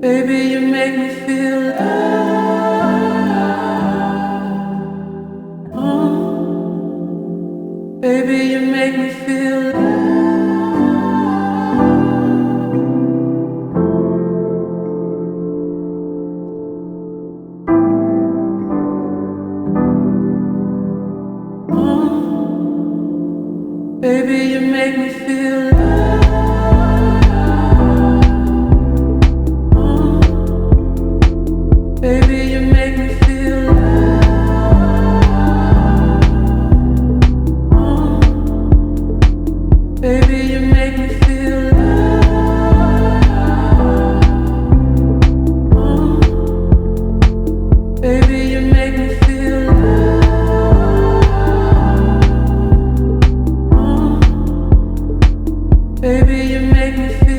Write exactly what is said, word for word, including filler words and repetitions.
Baby, you make me feel alive. Oh, baby, you make me feel alive. Oh, baby, you make me feel alive. Oh, baby, you make me feel alive. Oh, baby, you make me feel alive. Oh, baby, you make me feel alive. Oh, baby, you make me feel